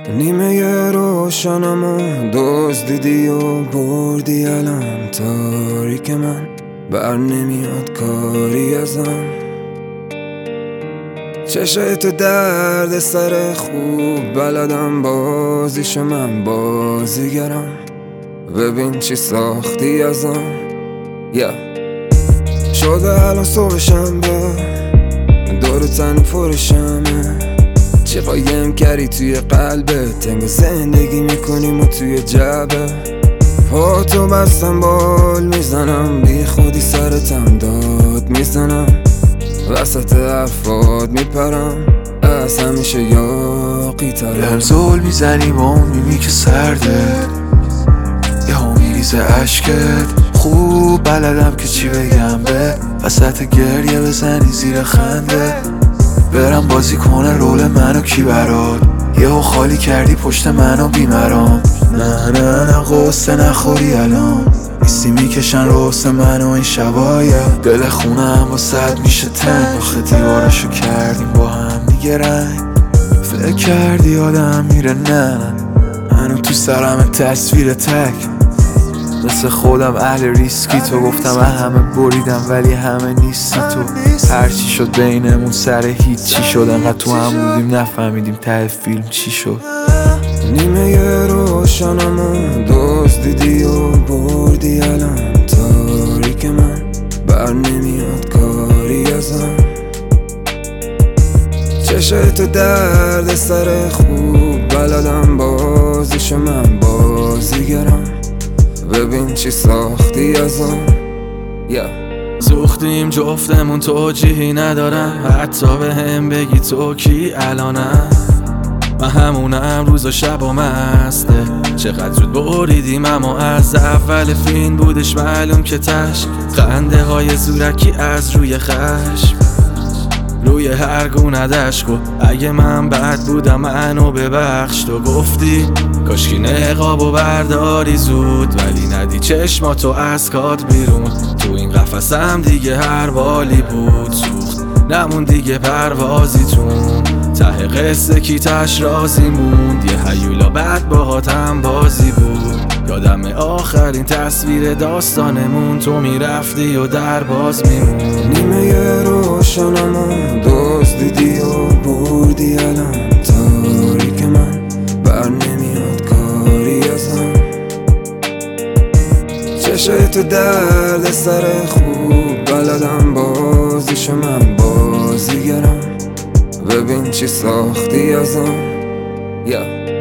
نیمه روشنمو دزدیدی و بردی الان تاریک من بر نمیاد کاری ازم. چشت درد سر خوب بلدم بازیشو من بازیگرم. ببین چی ساختی ازم شده الان صبح شنبه دور تن پرشمه. چی قایم کردی توی قلبت انگار زندگی میکنیم و توی جبه. پاتو بستم بال میزنم بی خودی سرتم داد میزنم. وسط حرفات میپرم از همیشه یاقی ترم. بهم زول میزنی با اون میمی که سرده یهو میریزه عشقت. خوب بلدم که چی بگم به وسط گریه بزنی زیر خنده. برم بازی کنه رول منو کی برات یهو خالی کردی پشت منو بیمرام. نه قصه نخوری الان نیستی میکشن روست منو این شبایه. دل خونم با صد میشه تنگ آخه دیوارشو کردیم با هم دیگه رنگ. فکر کردی آدم میره نه هنو تو سرم تصویر تک. مثل خودم اهل ریسکی تو گفتم همه بریدم ولی همه نیستی تو. هرچی شد بینمون سر هیچی شد انقدر تو هم بودیم نفهمیدیم ته فیلم چی شد. نیمه روشنمو دزدیدی و بردی الان تاریک من بر نمیاد کاری ازم. چشت درد سر خوب بلدم بازیشو من بازیگرم. ببین چی ساختی ازم سوختیم جفتمون توجیهی ندارم حتی به هم بگی تو کی الانم. من همونم روز و شب و مسته چقدر زود بریدیم اما از اول فیلم بودش معلوم که تش خنده های زورکی از روی خشم روی هر گونه دشک. و اگه من بد بودم منو ببخش تو گفتی کاشکی نقاب و برداری زود ولی ندی چشماتو از کات بیرون. تو این قفسم دیگه هر والی بود سوخت نمون دیگه پروازیتون. ته قصه کی تش رازی موند یه هیولا بعد باهاتم بازی بود. یادم آخرین تصویر داستانمون تو میرفتی و در باز میمون. نیمه روشنمو دزدیدی و بردی الان تاریک من بر نمیاد کاری ازم. چشت درد سر خوب بلدم بازیشو من بازیگرم. ببین چی ساختی ازم